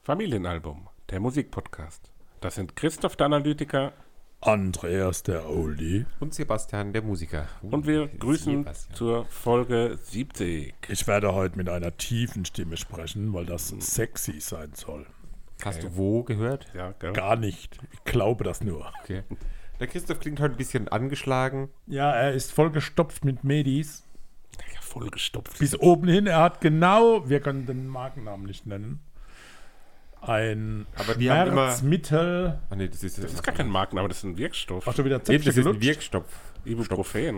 Familienalbum, der Musikpodcast. Das sind Christoph der Analytiker, Andreas der Oldie und Sebastian der Musiker. Und wir grüßen Sebastian. zur Folge 70. Ich werde heute mit einer tiefen Stimme sprechen, weil das sexy sein soll. Hast du wo gehört? Ja, gell? Gar nicht. Ich glaube das nur. Okay. Der Christoph klingt heute ein bisschen angeschlagen. Ja, er ist vollgestopft mit Medis. Ja, vollgestopft. Bis oben hin. Er hat genau, wir können den Markennamen nicht nennen, ein Aber die haben immer- Schmerzmittel. Ah, nee, das ist gar kein Markenname, das ist ein Wirkstoff. Ach, schon wieder Nee, Zäpfchen das ist ein gelutscht. Wirkstoff. Ibuprofen.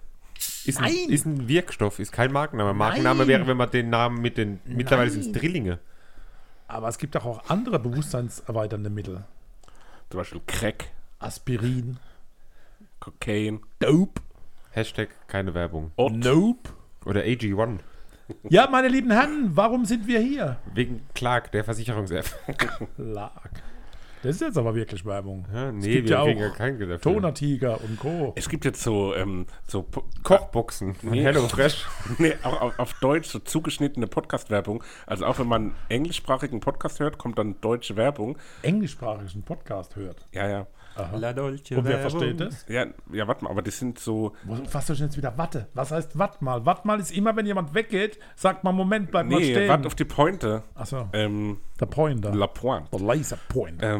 Ist ein Wirkstoff, ist kein Markenname. Markenname wäre, wenn man den Namen mit den. Mittlerweile sind es Drillinge. Aber es gibt auch andere bewusstseinserweiternde Mittel. Zum Beispiel Crack, Aspirin. Kokain. Dope. Hashtag keine Werbung. Nope. Oder AG1. Ja, meine lieben Herren, warum sind wir hier? Wegen Clark, der Versicherungs-App. Lag. Das ist jetzt aber wirklich Werbung. Ja, Es nee, gibt wir ja kriegen ja auch kein Geld dafür. Toner-Tiger und Co. Es gibt jetzt so Kochboxen von Nee. HelloFresh. Nee, auch auf Deutsch so zugeschnittene Podcast-Werbung. Also auch wenn man englischsprachigen Podcast hört, kommt dann deutsche Werbung. Englischsprachigen Podcast hört. Ja. La Dolce Und wer Werbung. versteht das? Ja, warte mal, aber das sind so. Was soll ich jetzt wieder Watte? Was heißt Watt mal? Watt mal ist immer, wenn jemand weggeht, sagt man, Moment, bleib mal Nee, stehen. warte auf die Pointe. Achso, Der der Pointer. Pointe. Der Laser Pointer.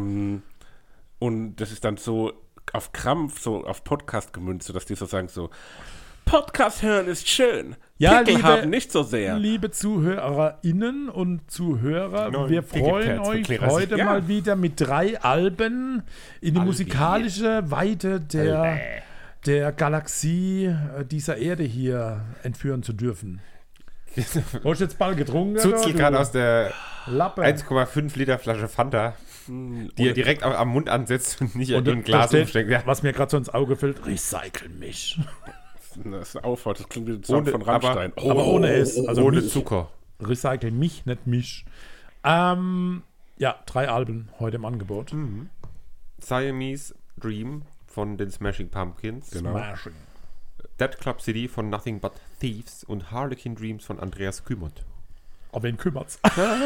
Und das ist dann so auf Krampf, so auf Podcast gemünzt, sodass die so sagen so, Podcast hören ist schön, Ja, Pickel liebe- haben nicht so sehr. Liebe ZuhörerInnen und Zuhörer, Neuen wir freuen Pickelpads euch für Kleras. heute Ja. mal wieder mit 3 Alben in die musikalische Weite der Galaxie dieser Erde hier entführen zu dürfen. Hast du jetzt Ball getrunken? Zuzelt oder, gerade du aus der Lappe. 1,5 Liter Flasche Fanta, die er direkt am Mund ansetzt und nicht in da ein Glas steht, umsteckt. Ja. was mir gerade so ins Auge fällt, recycle mich. Das ist ein Aufwand, das klingt wie ein Song Ohne- von Rammstein. aber ohne S, also ohne mich. Zucker. Recycle mich, nicht mich. Ja, 3 Alben heute im Angebot. Siamese Dream von den Smashing Pumpkins. Genau. Smashing. Dead Club City von Nothing But Thieves und Harlequin Dreams von Andreas Kümmert. Auf wen kümmert's?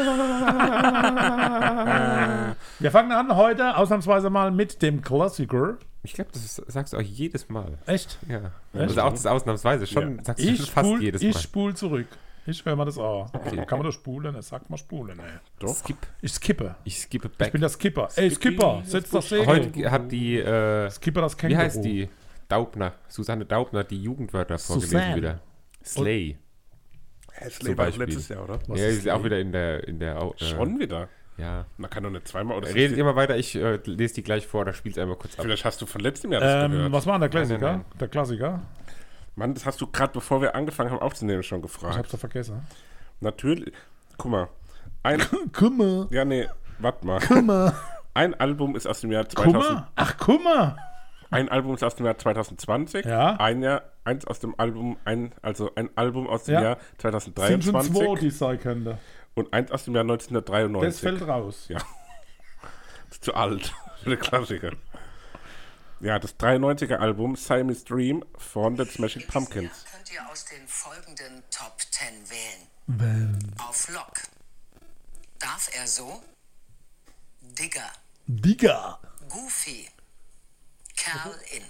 Wir fangen an heute ausnahmsweise mal mit dem Klassiker. Ich glaube, das sagst du auch jedes Mal. Echt? Ja. Also auch das ausnahmsweise. Schon Ja. sagst du schon fast jedes Mal. Ich spule zurück. Ich höre mal das auch. Kann man das spulen? Sag mal spulen, ey. Doch. Skip. Ich skippe. Ich skippe Ich back. bin der Skipper. Ey, Skipper, setz das Segel. Heute hat die, Skipper das wie Känguru. heißt die? Daubner. Susanne Daubner, die Jugendwörter vorgelesen Susanne. wieder. Slay. Häsley Zum war doch Beispiel. letztes Jahr, oder? Was Ja, ist ist auch Slay? wieder in der Schon wieder. Ja. Man kann doch nicht zweimal oder Redet immer weiter, ich lese die gleich vor, da spielt es einmal kurz ab. Vielleicht hast du von letztem Jahr das gehört. Was war denn der Klassiker? Nein. Der Klassiker? Mann, das hast du gerade, bevor wir angefangen haben aufzunehmen, schon Ich gefragt. hab's doch vergessen. Natürlich. Guck mal. Kummer. Ja, nee, warte mal. Kummer. Ein Album ist aus dem Jahr 2000. Kummer? Ach, Kummer. Ein Album ist aus dem Jahr 2020. Ja. Eins aus dem Album, ein Album aus dem Ja. Jahr Sind schon 2023 2, die sein könnte. und eins aus dem Jahr 1993. Das fällt raus. Ja. Das ist zu alt. Für den Klassiker. Ja, das 93er Album Siamese Dream von den Smashing Pumpkins. Könnt ihr aus den folgenden Top 10 wählen. Auf Lock. Darf er so? Digger. Digga. Goofy. Kerl in.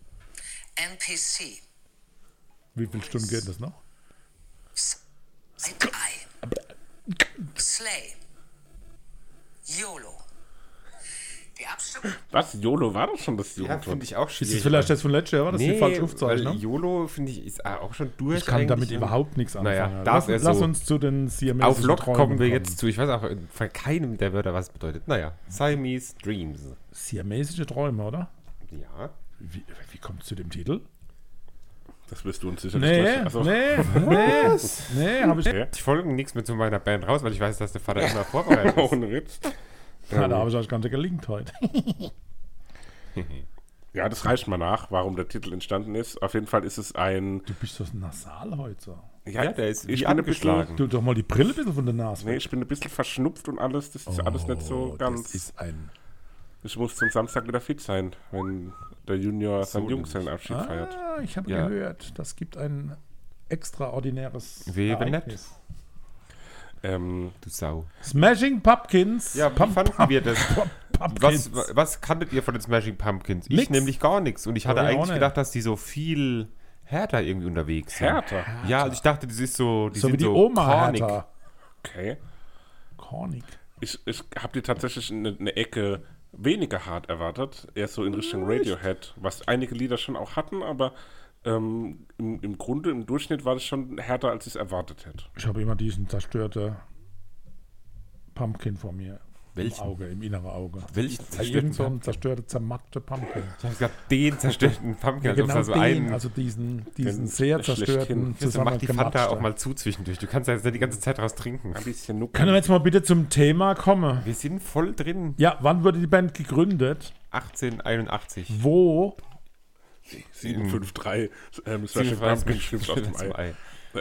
NPC. Wie viele Stunden geht das noch? Side-Eye. Slay. YOLO. Die Abstimmung. Was? YOLO war doch schon das Ja, Jugendwort. finde ich auch Ist schwierig. das vielleicht das von letztes Jahr? War das die falsche weil Aufzeichnung? YOLO, finde ich, ist auch schon durch. Ich kann damit eigentlich. überhaupt nichts Naja, anfangen. darf er Lass so. uns zu den siamesischen Auf Lock Träumen kommen wir jetzt zu. Ich weiß auch von keinem der Wörter, was es bedeutet. Naja, Siamese Dreams. Siamesische Träume, oder? Ja. Wie kommt es zu dem Titel? Das wirst du uns sicherlich Nee, gleich. Also, nee, habe ich. Okay. Ich folge nichts mehr zu meiner Band raus, weil ich weiß, dass der Vater immer vorbereitet ist. Ohne Witz. Ja, da habe ich euch gar nicht gelingt heute. Ja, das reicht mal nach, warum der Titel entstanden ist. Auf jeden Fall ist es ein. Du bist so nasal heute so. Ja, der ist ich wie bin ein bisschen, angeschlagen. Du doch mal die Brille ein bisschen von der Nase. Nee, ich bin ein bisschen verschnupft und alles. Das ist alles nicht so ganz. Das ist ein. Ich muss zum Samstag wieder fit sein, wenn der Junior seinen Junggesellenabschied feiert. Ah, ich habe Ja. gehört, das gibt ein extraordinäres Wie Ereignis. Du Sau. Smashing Pumpkins. Ja, wie fanden wir das? Pumpkins. Was kanntet ihr von den Smashing Pumpkins? Ich Nix. nämlich gar nichts. Und ich hatte Ja, ich auch eigentlich nicht. gedacht, dass die so viel härter irgendwie unterwegs sind. Härter. Ja, also ich dachte, das ist so... Die So wie sind die so Oma cornig. Hertha. Okay. Cornig. Ich habe die tatsächlich eine Ecke weniger hart erwartet. Eher so in Richtung Radiohead, was einige Lieder schon auch hatten, aber im Grunde, im Durchschnitt war das schon härter, als ich es erwartet hätte. Ich habe immer diesen zerstörten Pumpkin vor mir. Welchen? Im Auge, im inneren Auge. Welchen Ja, irgend so ein zerstörter, zermackter Pumpkin. Ich habe gesagt, den zerstörten Pumpkin. Ja, als ob genau es da so den, einen... also diesen Den sehr schlechthin. zerstörten, Jetzt mach die Fanta zusammengematschten. auch mal zu zwischendurch. Du kannst ja jetzt nicht die ganze Zeit raus trinken. Ein bisschen nucken. Können wir jetzt mal bitte zum Thema kommen? Wir sind voll drin. Ja, wann wurde die Band gegründet? 1881. Wo? 753. Smashing Pumpkins schimpft aus dem Ei.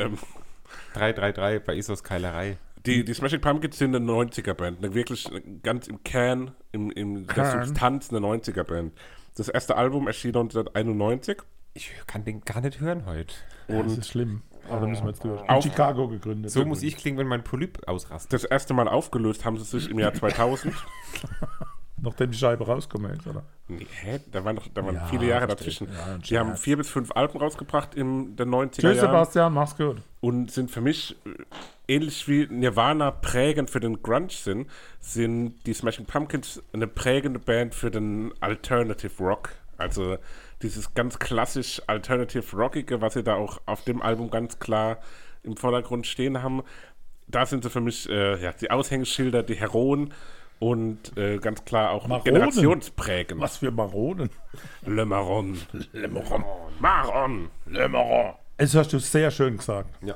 333 bei Isos Keilerei. Die Smashing Pumpkins sind eine 90er-Band. Wirklich ganz im Kern, in der Kern. Substanz eine 90er-Band. Das erste Album erschien 1991. Ich kann den gar nicht hören heute. Das ist schlimm. Aber da müssen wir jetzt durch. In Auf- Chicago gegründet. So muss ich klingen, wenn mein Polyp ausrastet. Das erste Mal aufgelöst haben sie sich im Jahr 2000. Nachdem die Scheibe rausgekommen ist, oder? Nee, da waren Ja, viele Jahre verstehe. dazwischen. Ja, ein Die haben Scherz. 4 bis 5 Alben rausgebracht in den 90er Tschüss, Jahren Sebastian, mach's gut. und sind für mich ähnlich wie Nirvana prägend für den Grunge sind die Smashing Pumpkins eine prägende Band für den Alternative Rock. Also dieses ganz klassisch Alternative Rockige, was sie da auch auf dem Album ganz klar im Vordergrund stehen haben. Da sind sie für mich die Aushängeschilder, die Heroen und ganz klar auch Maronen. generationsprägend. Was für Maronen. Le Marron. Le Marron. Marron. Le Marron. Das hast du sehr schön gesagt. Ja.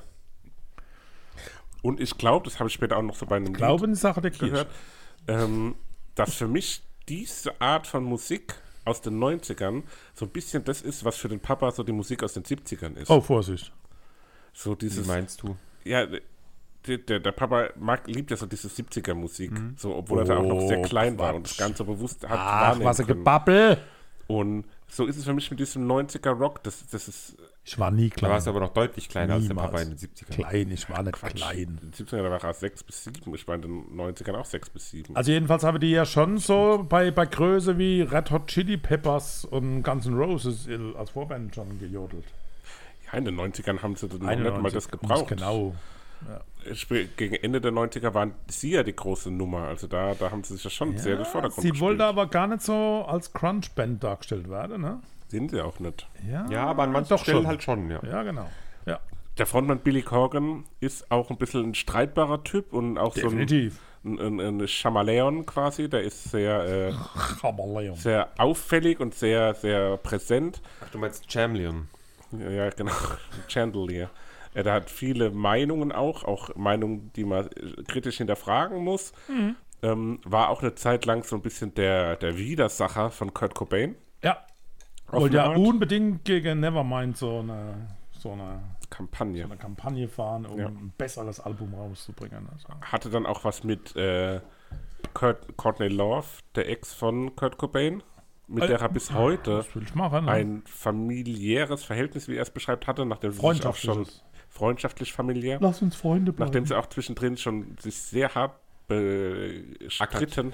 Und ich glaube, das habe ich später auch noch so bei einem Glauben ist Sache der Lied Kirche. gehört, dass für mich diese Art von Musik aus den 90ern so ein bisschen das ist, was für den Papa so die Musik aus den 70ern ist. Oh, Vorsicht. So Wie dieses, meinst du? ja, der Papa liebt ja so diese 70er-Musik, so, obwohl er da auch noch sehr klein war und das Ganze bewusst hat Ach, wahrnehmen was ein können. Gebabbel. Und so ist es für mich mit diesem 90er-Rock, das ist Ich war nie Da klein. warst du aber noch deutlich kleiner als der Niemals. Papa in den 70ern. Klein, ich war nicht klein. in den 70ern war er 6 bis 7, ich war in den 90ern auch 6 bis 7. Also jedenfalls haben die ja schon so bei Größe wie Red Hot Chili Peppers und Guns N' Roses als Vorband schon gejodelt. Ja, in den 90ern haben sie dann noch nicht mal das 91, gebraucht. Genau. Gegen Ende der 90er waren sie ja die große Nummer. Also da haben sie sich ja schon sehr in den Vordergrund Sie wollte gespielt. aber gar nicht so als Crunch-Band dargestellt werden, ne? Sind sie auch nicht. Ja, aber an manchen doch Stellen schon. halt schon, ja. Ja, genau. Ja, Der Frontmann Billy Corgan ist auch ein bisschen ein streitbarer Typ und auch definitiv. so ein Chamaleon quasi. Der ist sehr, Chameleon. sehr auffällig und sehr, sehr präsent. Ach, du meinst Chameleon. Ja, genau. Chandelier. Der hat viele Meinungen auch Meinungen, die man kritisch hinterfragen muss. War auch eine Zeit lang so ein bisschen der Widersacher von Kurt Cobain. Ja. Auf Wollte ja eine Art. unbedingt gegen Nevermind so eine Kampagne. Kampagne fahren, um Ja. ein besseres Album rauszubringen. Also. Hatte dann auch was mit Courtney Love, der Ex von Kurt Cobain, mit der er bis heute Das will ich machen. Ne? ein familiäres Verhältnis, wie er es beschreibt, hatte, nachdem sie sich auch schon freundschaftlich familiär, Lass uns Freunde bleiben. nachdem sie auch zwischendrin schon sich sehr hart bestritten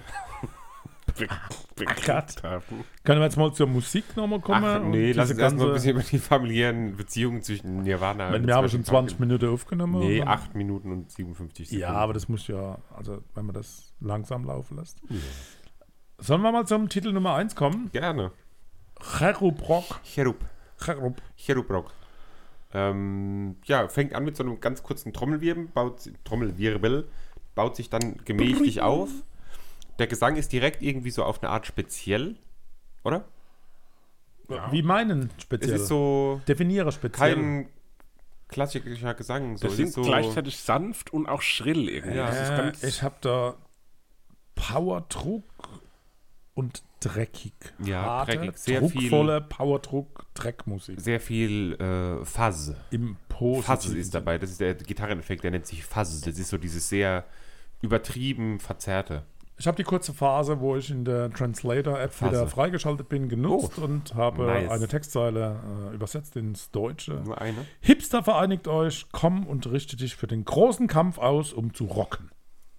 Gott. haben. Können wir jetzt mal zur Musik nochmal kommen? Ach, und nee, lass diese uns erst mal ein ganze- bisschen über die familiären Beziehungen zwischen Nirvana Wenn und wir haben schon Smashing 20 Minuten aufgenommen. Pumpkins. Nee, und dann- 8 Minuten und 57 Sekunden. Ja, aber das muss ja, also wenn man das langsam laufen lässt. Sollen wir mal zum Titel Nummer 1 kommen? Gerne. Cherubrock. Cherub. Cherubrock. Ja, fängt an mit so einem ganz kurzen Trommelwirbel, baut sich dann gemächlich auf. Der Gesang ist direkt irgendwie so auf eine Art speziell, oder? Wie meinen Es speziell? ist so Definiere speziell. kein klassischer Gesang. So, Das es sind ist so gleichzeitig sanft und auch schrill irgendwie. Ja. Das ist ganz, ich habe da Powerdruck und dreckig. Ja, Harte, dreckig. Sehr druckvolle Powerdruck, Dreckmusik. sehr viel Fuzz. Im Fuzz Positiven. ist dabei. Das ist der Gitarreneffekt, der nennt sich Fuzz. Das ist so dieses sehr übertrieben verzerrte. Ich habe die kurze Phase, wo ich in der Translator-App wieder freigeschaltet bin, genutzt und habe eine Textzeile übersetzt ins Deutsche. Nur eine? Hipster, vereinigt euch, komm und richte dich für den großen Kampf aus, um zu rocken.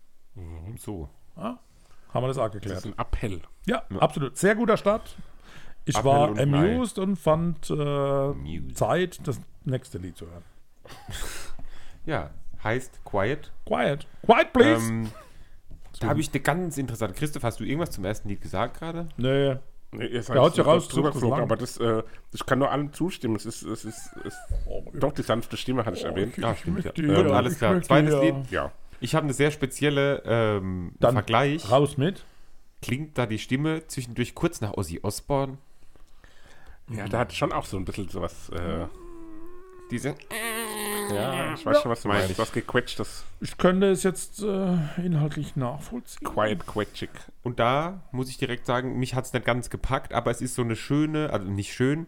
So. Ja, haben wir das auch Das geklärt. ist ein Appell. Ja, absolut. Sehr guter Start. Ich Appel war und amused und fand Zeit, das nächste Lied zu hören. Ja, heißt Quiet. Quiet. Quiet, please. Da habe ich eine ganz interessante. Christoph, hast du irgendwas zum ersten Lied gesagt gerade? Nee. Nee, ihr seid Der haut ja raus, drüber das geflogen, lang. aber ich kann nur allem zustimmen. Es ist doch die sanfte Stimme, hatte ich erwähnt. Ja, stimmt. Ja. möchte Gut, alles klar. möchte Zweites ja. Lied. Ja. Ich habe eine sehr spezielle Dann Vergleich. Raus mit. Klingt da die Stimme zwischendurch kurz nach Ozzy Osbourne? Ja, da hat schon auch so ein bisschen sowas. Diese. Ja, ich weiß schon, was du meinst. Was gequetschtes. Ich könnte es jetzt inhaltlich nachvollziehen. Quiet, quetschig. Und da muss ich direkt sagen, mich hat es nicht ganz gepackt, aber es ist so eine schöne, also nicht schön,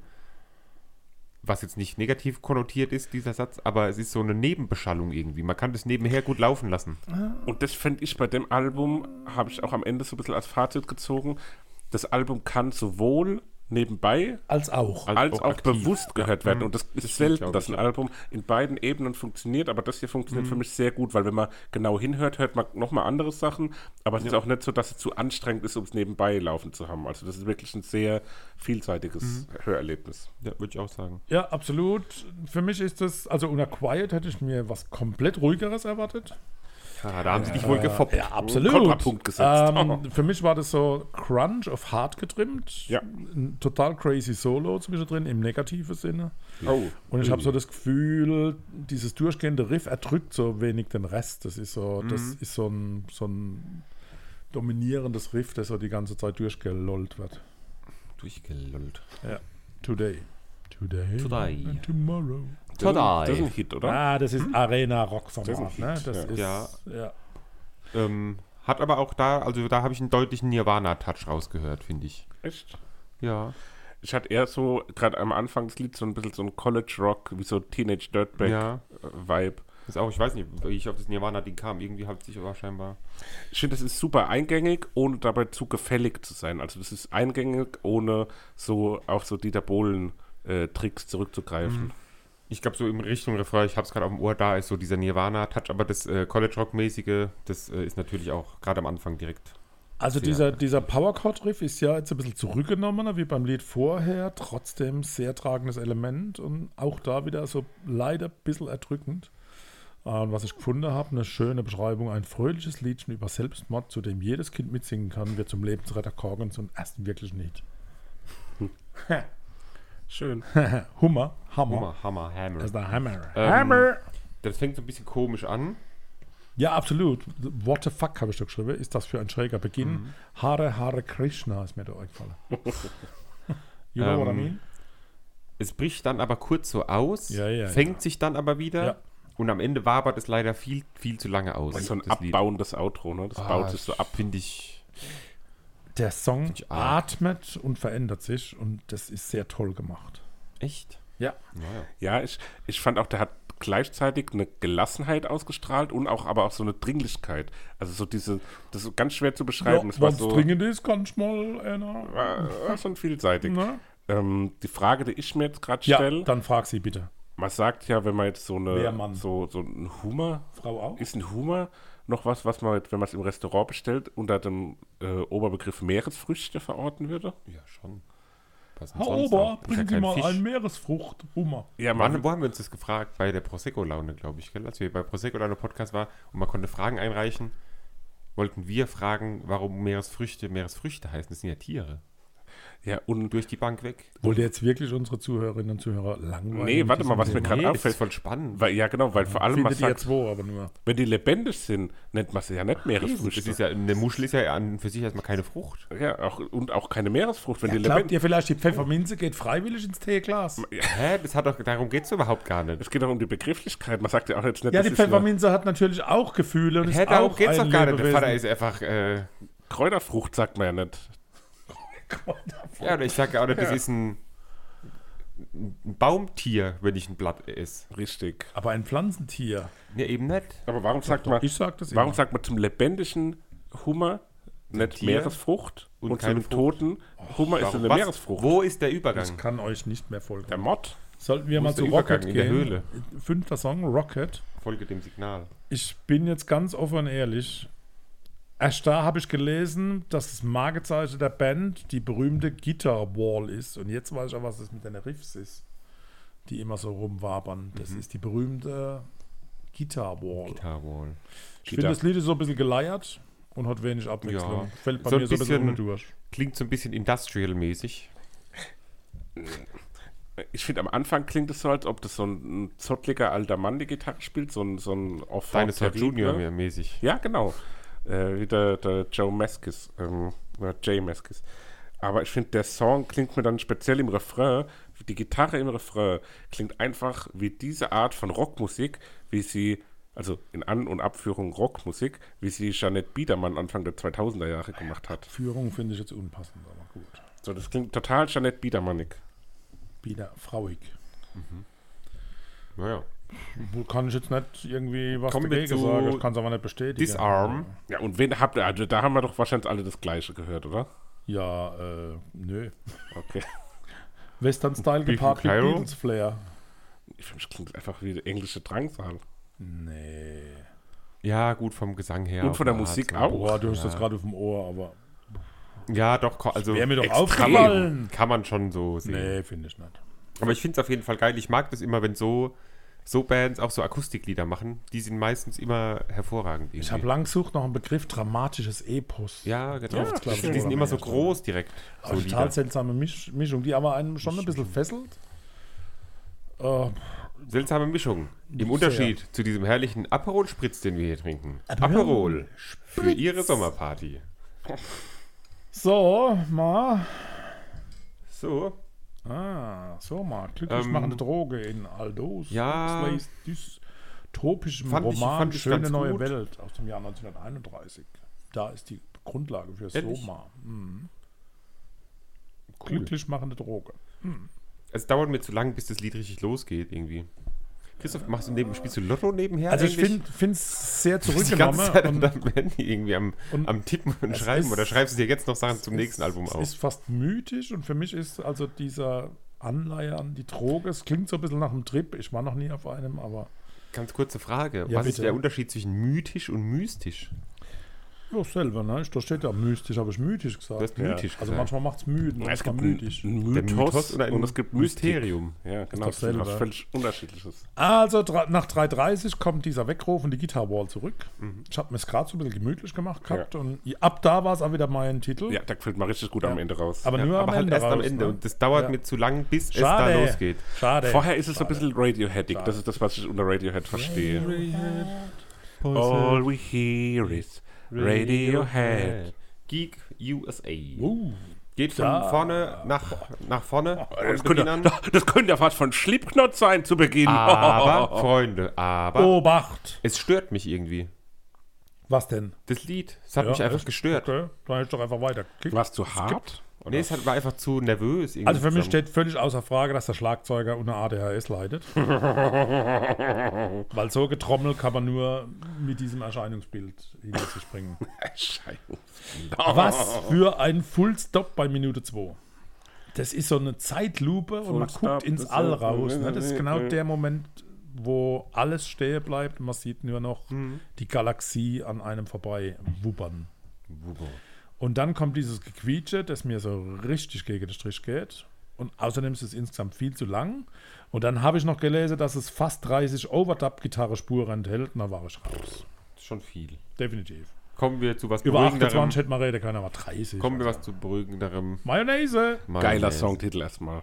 was jetzt nicht negativ konnotiert ist, dieser Satz, aber es ist so eine Nebenbeschallung irgendwie. Man kann das nebenher gut laufen lassen. Und das fände ich bei dem Album, habe ich auch am Ende so ein bisschen als Fazit gezogen. Das Album kann sowohl nebenbei Als auch. als auch aktiv. bewusst gehört werden. Und das ist stimmt, selten, glaub dass ich, ein ja. Album in beiden Ebenen funktioniert, aber das hier funktioniert für mich sehr gut, weil wenn man genau hinhört, hört man nochmal andere Sachen, aber es ist auch nicht so, dass es zu anstrengend ist, um es nebenbei laufen zu haben. Also das ist wirklich ein sehr vielseitiges Hörerlebnis. Ja, würde ich auch sagen. Ja, absolut. Für mich ist das, also unter Quiet hätte ich mir was komplett ruhigeres erwartet. Ja, da haben sie dich wohl gefoppt. Ja, absolut. Kontrapunkt gesetzt. Für mich war das so Crunch auf Hard getrimmt. Ja. Ein total crazy Solo zwischendrin, im negativen Sinne. Oh. Und ich habe so das Gefühl, dieses durchgehende Riff erdrückt so wenig den Rest. Das ist so ein dominierendes Riff, das so die ganze Zeit durchgelollt wird. Durchgelollt. Ja. Today. Today. And tomorrow. Das ist ein Hit, oder? Ah, das ist Arena-Rock-Format. Das ist ein Ne? Hit, Das ja. ist, Ja. ja. Hat aber auch da, also da habe ich einen deutlichen Nirvana-Touch rausgehört, finde ich. Echt? Ja. Ich hatte eher so, gerade am Anfang des Lieds, so ein bisschen so ein College-Rock, wie so Teenage Ja. Dirtbag-Vibe. Ist auch, ich weiß nicht, wie ich auf das Nirvana-Ding kam. Irgendwie hat sich aber scheinbar. Ich finde, das ist super eingängig, ohne dabei zu gefällig zu sein. Also das ist eingängig, ohne so auf so Dieter Bohlen-Tricks zurückzugreifen. Ich glaube, so in Richtung Refrain, ich habe es gerade auf dem Ohr, da ist so dieser Nirvana-Touch, aber das College-Rock-mäßige, das ist natürlich auch gerade am Anfang direkt. Also Sehr. dieser Power-Chord-Riff ist ja jetzt ein bisschen zurückgenommener, wie beim Lied vorher, trotzdem sehr tragendes Element und auch da wieder so leider ein bisschen erdrückend. Und was ich gefunden habe, eine schöne Beschreibung, ein fröhliches Liedchen über Selbstmord, zu dem jedes Kind mitsingen kann, wird zum Lebensretter Korgens und ersten wirklichen Hit. Schön. Hammer. Hammer, Hammer. Das ist der Hammer. Ähm, Hammer! Das fängt so ein bisschen komisch an. Ja, absolut. What the fuck, habe ich da geschrieben. Ist das für ein schräger Beginn? Hare Krishna ist mir da eingefallen. You know what I mean? Es bricht dann aber kurz so aus, Ja, fängt sich dann aber wieder Ja. und am Ende wabert es leider viel, viel zu lange aus. Das ist so ein das Lied. abbauendes Outro, ne? Das baut sich so ab. Finde ich. Der Song ich arg. atmet und verändert sich und das ist sehr toll gemacht. Echt? Ja. Naja. Ja, ich fand auch, der hat gleichzeitig eine Gelassenheit ausgestrahlt und auch aber auch so eine Dringlichkeit. Also so das ist ganz schwer zu beschreiben. Es war Wenn es so dringend ist, kann ich mal einer. war schon vielseitig. Ne? Die Frage, die ich mir jetzt gerade Ja, stelle, dann frag sie bitte. man sagt ja, wenn man jetzt so Wer Mann? so ein Hummer, Frau auch? ist ein Hummer noch was man, wenn man es im Restaurant bestellt, unter dem Oberbegriff Meeresfrüchte verorten würde? Ja, schon. Was denn Herr sonst Ober, auch? Ist ja bringen Sie kein mal Fisch. einen Meeresfrucht, Hummer. Ja, Wann, wo haben wir uns das gefragt? Bei der Prosecco-Laune, glaube ich, gell? Als wir bei Prosecco-Laune Podcast waren und man konnte Fragen einreichen, wollten wir fragen, warum Meeresfrüchte heißen. Das sind ja Tiere. ja, und Durch die Bank weg. Wollt ihr jetzt wirklich unsere Zuhörerinnen und Zuhörer langweilen? Nee, warte mal, was mir gerade Das ist auffällt. voll spannend. Weil, ja, genau, weil vor allem, man Findet ihr sagt, zwei, aber nur. wenn die lebendig sind, nennt man sie ja nicht Das Meeresfrüchte. ist ja, eine Muschel ist ja an für sich erstmal keine Frucht. Ja, auch keine Meeresfrucht, wenn die Glaubt lebendig ihr vielleicht, die Pfefferminze geht freiwillig ins Teeglas? Hä? Darum geht es überhaupt gar nicht. Es geht doch um die Begrifflichkeit. Man sagt ja auch jetzt nicht, Ja, das die ist eine Pfefferminze hat natürlich auch Gefühle und Hä, ist darum auch geht es ein doch gar nicht. Der Lebewesen. Vater ist einfach. Kräuterfrucht, sagt man ja nicht. Ja, oder ich sage ja auch nicht, das ist ein Baumtier, wenn ich ein Blatt esse. Richtig. Aber ein Pflanzentier. Ja, eben nicht. Aber warum sagt man, Ich sag das warum immer. sagt man zum lebendigen Hummer nicht Tier Meeresfrucht und und zu keine einem Frucht. Toten Hummer ist eine Was? Meeresfrucht. Wo ist der Übergang? Ich kann euch nicht mehr folgen. Der Mod? Sollten wir Wo mal ist zu der Übergang Rocket in der gehen? Höhle? 5. Song, Rocket. Folge dem Signal. Ich bin jetzt ganz offen und ehrlich. Erst da habe ich gelesen, dass das Markenzeichen der Band die berühmte Guitar Wall ist. Und jetzt weiß ich auch, was das mit den Riffs ist, die immer so rumwabern. Das ist die berühmte Guitar Wall. Guitar Wall. Ich finde, das Lied ist so ein bisschen geleiert und hat wenig Abwechslung. Ja. Fällt bei So ein mir so ein bisschen bisschen- ohne durch. Klingt so ein bisschen industrial-mäßig. Ich finde, am Anfang klingt es so, als ob das so ein zottliger alter Mann die Gitarre spielt, so ein Enfant Dinosaur terrible. Junior mäßig. Ja, genau. Wie der Joe Maskis, oder Jay Maskis. Aber ich finde, der Song klingt mir dann speziell im Refrain, die Gitarre im Refrain klingt einfach wie diese Art von Rockmusik, wie sie, also in An- und Abführung Rockmusik, wie sie Jeanette Biedermann Anfang der 2000er Jahre gemacht hat. Führung finde ich jetzt unpassend, aber gut. So, das klingt total Jeanette Biedermannig. Wieder frauig. Naja. Wo kann ich jetzt nicht irgendwie was Kommen wir dagegen zu sagen? Ich kann es aber nicht bestätigen. Disarm. Ja, und wen habt ihr, also da haben wir doch wahrscheinlich alle das Gleiche gehört, oder? Ja, nö. Okay. Western-Style gepaart mit Cairo? Beatles-Flair. Ich finde, es klingt einfach wie der englische Drangsal. Nee. Ja, gut, vom Gesang her. Und auf von der eine Art Musik so. auch. Boah, du hast das gerade auf dem Ohr, aber Ja, doch, also wäre mir doch extrem. aufgefallen. kann man schon so sehen. Nee, finde ich nicht. Aber ich finde es auf jeden Fall geil. Ich mag das immer, wenn so Bands auch so Akustiklieder machen. Die sind meistens immer hervorragend. Ich habe lang gesucht nach einem Begriff dramatisches Epos. Ja, genau. Ja, das glaub ich die sind schon. immer so groß direkt. Aber So total Lieder. seltsame Mischung, die aber einen schon ein bisschen fesselt. Seltsame Mischung. Im Sehr. Unterschied zu diesem herrlichen Aperol-Spritz, den wir hier trinken. Aperol für Ihre Sommerparty. So, mal. So. So mal. Glücklich machende Droge in Aldous ja. Huxleys dystopischem Fand ich Roman Schöne ganz neue gut. Welt aus dem Jahr 1931. Da ist die Grundlage für Ehrlich? Soma. Cool. Glücklich machende Droge. Es dauert mir zu lang, bis das Lied richtig losgeht irgendwie. Christoph, spielst du Lotto nebenher? Also ich eigentlich? finde es sehr Die ganze Zeit zurückgenommen. an deinem Handy irgendwie am Tippen und es Schreiben. ist- Oder schreibst du dir jetzt noch Sachen zum nächsten Album Es auf? ist fast mythisch und für mich ist also dieser Anleihe an die Droge, es klingt so ein bisschen nach einem Trip. Ich war noch nie auf einem, aber Ganz kurze Frage. Ja, Was ist bitte. der Unterschied zwischen mythisch und mystisch? ja, selber, ne? Da steht ja mystisch, habe ich mythisch gesagt. Du hast mythisch Also gesagt. manchmal macht es müde, Es manchmal gibt mythisch. einen Der Mythos, Mythos oder ein und es gibt Mystik. Mysterium. Ja, genau. Das ist dasselbe. was völlig Unterschiedliches. Also nach 3:30 kommt dieser Weckruf und die Guitar Wall zurück. Ich habe mir es gerade so ein bisschen gemütlich gemacht gehabt und ab da war es auch wieder mein Titel. Ja, der gefällt mir richtig gut am Ende raus. Aber nur am Aber halt Ende erst am raus, Ende. ne? Und das dauert Ja. mir zu lang, bis Schade. es da losgeht. Schade. Vorher ist es so ein bisschen Radioheadig. Das ist das, was ich unter Radiohead verstehe. All we hear is Radiohead. Geek USA. Uh, Geht von Da. vorne nach vorne. Das von Beginn könnte, an. das könnte ja fast von Slipknot sein zu Beginn. Aber, Freunde, Obacht. es stört mich irgendwie. Was denn? Das Lied, es hat Ja, mich einfach echt? gestört. Okay, dann hätte ich doch einfach weitergeklickt. War es zu hart? Oder? Nee, war einfach zu nervös. Irgendwie Also für mich zusammen. steht völlig außer Frage, dass der Schlagzeuger unter ADHS leidet. Weil so getrommelt kann man nur mit diesem Erscheinungsbild hinter sich bringen. Scheiße. Was für ein Full Stop bei Minute 2. Das ist so eine Zeitlupe und man Full guckt Stop, ins das All ist- raus. Ne? Das ist genau der Moment, wo alles stehen bleibt und man sieht nur noch die Galaxie an einem vorbei wubbern. Und dann kommt dieses Gequietsche, das mir so richtig gegen den Strich geht. Und außerdem ist es insgesamt viel zu lang. Und dann habe ich noch gelesen, dass es fast 30 Overdub-Gitarre-Spuren enthält. Und da war ich raus. Das ist schon viel. Definitiv. Kommen wir zu was Über Beruhigenderem. 28 hätte man reden können, aber 30. Kommen wir was zu Beruhigenderem. Mayonnaise. Geiler Mayonnaise. Songtitel erstmal.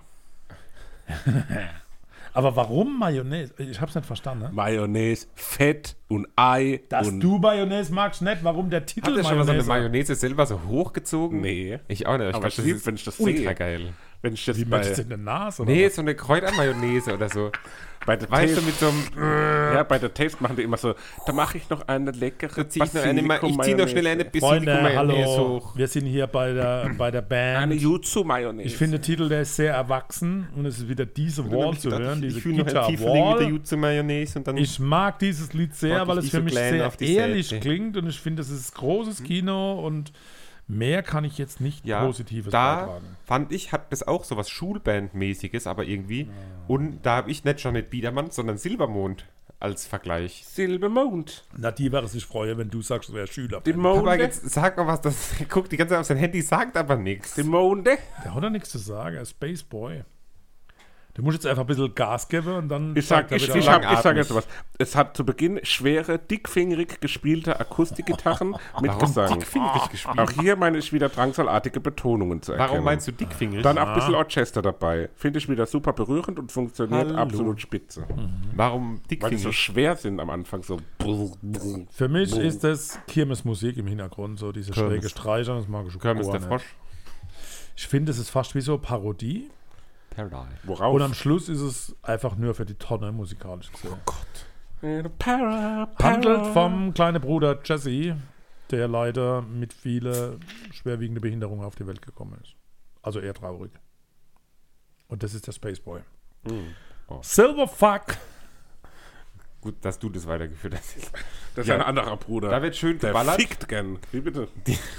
Aber warum Mayonnaise? Ich hab's nicht verstanden. Ne? Mayonnaise, Fett und Ei. Dass und du Mayonnaise magst, nicht. Warum der Titel Habt ihr schon mal so eine Mayonnaise? Mayonnaise selber so hochgezogen? Nee. Ich auch nicht. Aber ich lieb, wenn ich das ultra sehe. geil. Wenn ich das Wie bei, möchtest du in der Nase? Oder Nee, was? so eine Kräutermayonnaise oder so. bei der Weißt du, Taste, mit so einem... ja, bei der Taste machen die immer so, da mache ich noch eine leckere Ich zieh noch schnell eine Freunde, Basilikum-Mayonnaise hallo. hoch. Wir sind hier bei der Band. Eine Jutsu-Mayonnaise. Ich finde, der Titel, der ist sehr erwachsen und es ist wieder diese Wall zu hören, diese Ich fühle noch ein Guitar Pfifferling mit der Wall. Jutsu-Mayonnaise und dann... Ich mag dieses Lied sehr, Mag weil ich es die für so mich klein sehr auf die ehrlich Seite. klingt und ich finde, es ist großes Kino und Mehr kann ich jetzt nicht Ja, Positives da beitragen. fand ich, hat das auch so was Schulbandmäßiges, aber irgendwie. Und da habe ich nicht Janet Biedermann, sondern Silbermond als Vergleich. Silbermond. Na, die wäre sich freuen, wenn du sagst, du wärst Schüler. Die Aber Monde. jetzt sag mal was, das guckt die ganze Zeit auf sein Handy, sagt aber nichts. Die Monde. Der hat doch nichts zu sagen, Space Boy. Du musst jetzt einfach ein bisschen Gas geben und dann Ich sag er wieder- jetzt was. Es hat zu Beginn schwere, dickfingerig gespielte Akustikgitarren mit Warum Gesang. dickfingerig gespielt? Auch hier meine ich wieder drangsalartige Betonungen zu erkennen. Warum meinst du dickfingerig? Dann auch ein bisschen Orchester dabei. Finde ich wieder super berührend und funktioniert Hallo. absolut spitze. Warum Weil die so dickfingerig? schwer sind am Anfang. So. Für mich ist das Kirmesmusik im Hintergrund, so diese Kirmes. schräge Streicher, das mag ich schon Kermit gar der nicht. Frosch? Ich finde, es ist fast wie so Parodie Paradise. Worauf? und am Schluss ist es einfach nur für die Tonne musikalisch gesehen. Para. Handelt vom kleinen Bruder Jesse, der leider mit vielen schwerwiegenden Behinderungen auf die Welt gekommen ist. Also eher traurig. Und das ist der Space Boy. Oh. Silverfuck! Gut, dass du das weitergeführt hast. Das ist Ja. ein anderer Bruder. Da wird schön Der geballert. fickt gern. Wie bitte?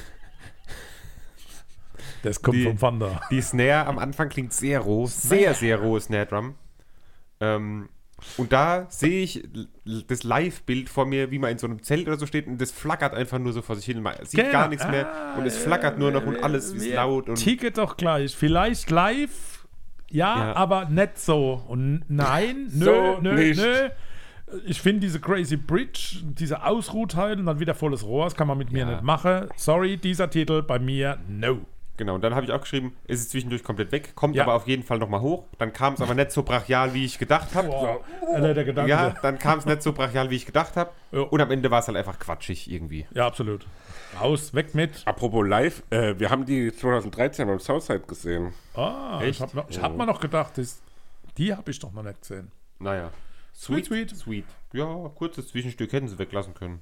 Das kommt Die- vom Thunder. Die Snare am Anfang klingt sehr roh, sehr, sehr rohe Snare Drum. Und da sehe ich das Live-Bild vor mir, wie man in so einem Zelt oder so steht und das flackert einfach nur so vor sich hin. Man sieht Genau. gar nichts mehr und es flackert nur noch und alles ist laut. Und Ticket doch gleich. Vielleicht live, ja, Ja. aber nicht so. Und nein, nö, So nö, nicht. nö. Ich finde diese Crazy Bridge, diese Ausruhteil und dann wieder volles Rohr, das kann man mit mir Ja. nicht machen. Sorry, dieser Titel bei mir, no. genau, und dann habe ich auch geschrieben, es ist zwischendurch komplett weg, kommt Ja. aber auf jeden Fall nochmal hoch. Dann kam es aber nicht so brachial, wie ich gedacht habe. Boah, Alter, der Gedanke. Ja, dann kam es nicht so brachial, wie ich gedacht habe. Ja. Und am Ende war es halt einfach quatschig irgendwie. Ja, absolut. Raus, weg mit. Apropos live, wir haben die 2013 beim Southside gesehen. Ah, Echt? ich hab mir noch gedacht, die habe ich doch noch nicht gesehen. Naja. Sweet. Sweet. Ja, kurzes Zwischenstück hätten sie weglassen können.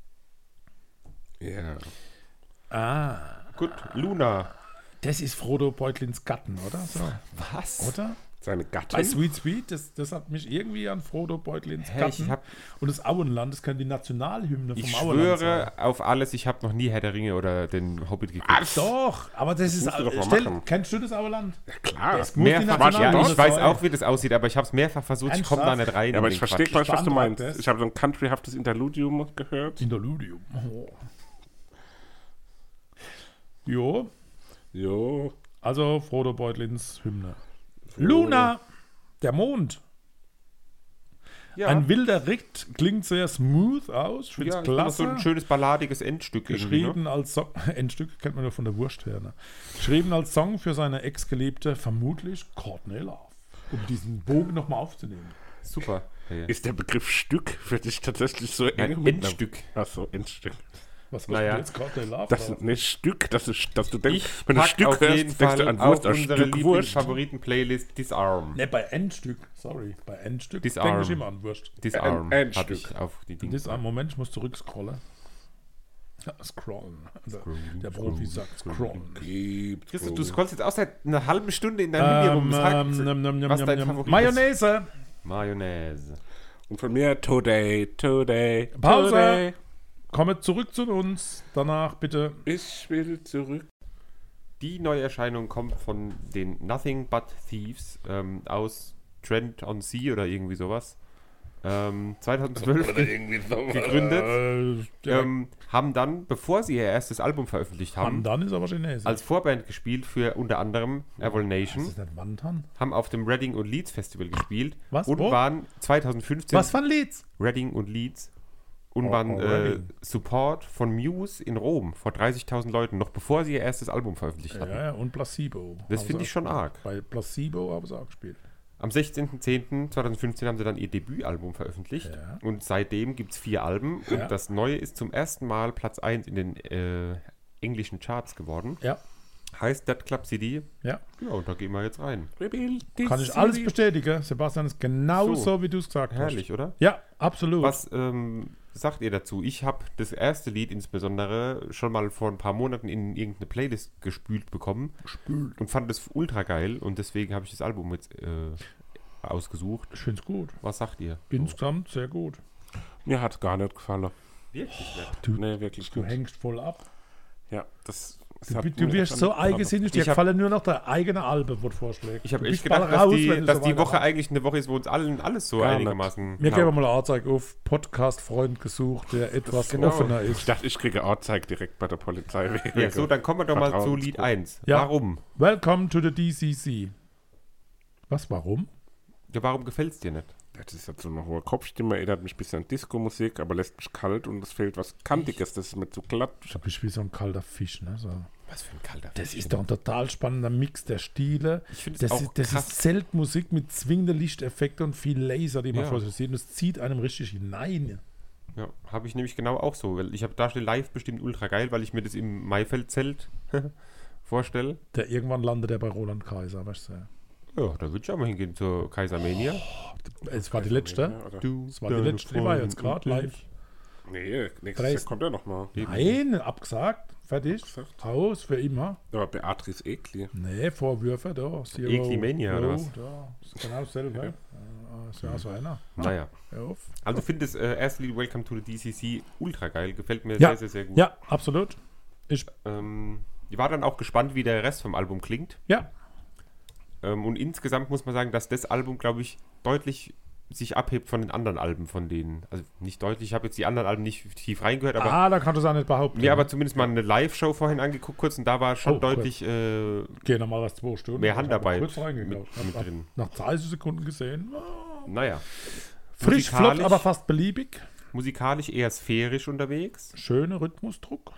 Ja. Ah, Gut, Luna. das ist Frodo Beutlins Gatten, oder? So, Was? oder? Seine Bei Gattin. Sweet, das hat mich irgendwie an Frodo Beutlins Hä, Gatten. ich hab- Und das Auenland, das kann die Nationalhymne vom Ich Auenland schwöre auf alles, ich habe noch nie Herr der Ringe oder den Hobbit geguckt. Doch, aber das ist... musst du doch mal machen. Kennst du das Auenland? Klar. Das muss die Mehrfach, Nationalhymne ja, ich weiß sein. auch, wie das aussieht, aber ich habe es mehrfach versucht, ich komme da Ernsthaft? nicht rein. Ja, aber in ich den verstehe Quatsch. gleich, was du beantragt meinst. das. Ich habe so ein countryhaftes Interludium gehört. Interludium. Oh. Jo, Jo. also Frodo Beutlins Hymne. Luna, der Mond. Ja, Ein wilder Ritt klingt sehr smooth aus. Ich finde ja, es ist immer klasse. so ein schönes balladiges Endstück. irgendwie, ne? Geschrieben als Song, Endstück kennt man nur von der Wurst her. Ne? Geschrieben als Song für seine Ex-Geliebte, vermutlich Courtney Love. Um diesen Bogen nochmal aufzunehmen. Super. Ja. Ist der Begriff Stück für dich tatsächlich so eng? Ein mit einer- Endstück. Achso, Endstück. Was Naja. du jetzt Courtney Love? Das oder? ist nicht Stück, dass du denkst, Ich wenn du pack Stück auf jeden hörst, denkst du Fall an auf Wurst, an unsere Stück Wurst. Lieblingsfavoriten-Playlist Disarm. Ne, bei Endstück. Sorry. Bei Endstück denke Disarm. ich immer an Wurst. Disarm Endstück. habe ich auf die Dinge. Das am Moment, ich muss zurückscrollen. Ja, scrollen. Der Profi sagt scrollen. Christoph, du scrollst jetzt auch seit einer halben Stunde in deinem Handy rum. Sag, was dein Favorit ist. Mayonnaise. Mayonnaise. Und von mir Today. Pause. Today. Komme zurück zu uns. Danach bitte. Ich will zurück. Die Neuerscheinung kommt von den Nothing But Thieves aus Trent on Sea oder irgendwie sowas. 2012 irgendwie so. gegründet. Haben dann, bevor sie ihr erstes Album veröffentlicht haben, Wandan ist aber Chinesisch. als Vorband gespielt für unter anderem Evil ist Nation, das nicht Wandan? haben auf dem Reading und Leeds Festival gespielt Was? und Wo? waren 2015 Was für ein Lied? Reading und Leeds und Oh, waren Reading. Support von Muse in Rom vor 30.000 Leuten, noch bevor sie ihr erstes Album veröffentlicht hatten. Ja, und Placebo. Das Haben finde sie ich schon auch arg. gespielt. Bei Placebo haben sie auch gespielt. Am 16.10.2015 haben sie dann ihr Debütalbum veröffentlicht Ja. und seitdem gibt es 4 Alben Ja. und das neue ist zum ersten Mal Platz 1 in den englischen Charts geworden. Ja, Heißt That Club CD. ja. Ja, und da gehen wir jetzt rein. Kann ich alles bestätigen. Sebastian ist genau So. so, wie du es gesagt Herrlich, oder? hast. Ja, absolut. Was sagt ihr dazu? Ich habe das erste Lied insbesondere schon mal vor ein paar Monaten in irgendeine Playlist gespült bekommen und fand es ultra geil und deswegen habe ich das Album jetzt ausgesucht. Ich finde es gut. Was sagt ihr? Insgesamt sehr gut. Mir hat gar nicht gefallen. Wirklich nicht. Du, Nee, wirklich du nicht. hängst voll ab. Ja, das Du wirst so eigensinnig, dir gefallen nur noch der eigene Alben, wo du vorschlägst. Ich habe Du echt bist bald gedacht, raus, dass wenn du die so weiter Woche machst. eigentlich eine Woche ist, wo uns allen alles so Gar einigermaßen... Mir geben wir mal eine Anzeige auf Podcast-Freund gesucht, der etwas genau. offener Ich ist. dachte, ich kriege Anzeige direkt bei der Polizei. Ja, so, dann kommen wir doch mal zu Lied 1. Ja. Warum? Welcome to the DCC. Was, warum? Ja, warum gefällt es dir nicht? Das ist jetzt so eine hohe Kopfstimme, erinnert mich ein bisschen an Disco-Musik, aber lässt mich kalt und es fehlt was Kantiges, das ist mir zu glatt. Da bist du wie so ein kalter Fisch, ne? So. Was für ein kalter Das ist doch ein total spannender Mix der Stile. Ich finde Das, es ist, auch das krass. ist Zeltmusik mit zwingenden Lichteffekten und viel Laser, die man Ja. vor sich sieht. Und es zieht einem richtig hinein. Ja, habe ich nämlich genau auch so. Weil ich habe da steht live bestimmt ultra geil, weil ich mir das im Maifeld-Zelt vorstelle. Der irgendwann landet er bei Roland Kaiser, weißt du. Ja, da würde ich auch mal hingehen zur Kaisermania. Es war die letzte. Es war die letzte, die war jetzt gerade live. Nee, nächstes Jahr Dresden. kommt er nochmal. Nein, abgesagt, fertig, aus für immer. Aber Beatrice Egli. Nee, Vorwürfe, da. Zero, Egli-Mania, oder Low, was? Da. Ist genau dasselbe. Ist ja so einer. Naja. Hör auf. Also finde das erste Lied Welcome to the DCC ultra geil. Gefällt mir Ja. sehr, sehr, sehr gut. Ja, absolut. Ich war dann auch gespannt, wie der Rest vom Album klingt. Ja, Und insgesamt muss man sagen, dass das Album, glaube ich, deutlich sich abhebt von den anderen Alben von denen. Also nicht deutlich, ich habe jetzt die anderen Alben nicht tief reingehört, aber da kannst du es auch nicht behaupten. mir aber zumindest mal eine Live-Show vorhin angeguckt kurz und da war schon Oh, deutlich Geh nochmal was 2 Stunden. mehr Ich hab Handarbeit kurz reingeglaubt. mit Hab drin. Nach 30 Sekunden gesehen. Naja. Frisch, flott, aber fast beliebig. Musikalisch eher sphärisch unterwegs Schöner Rhythmusdruck.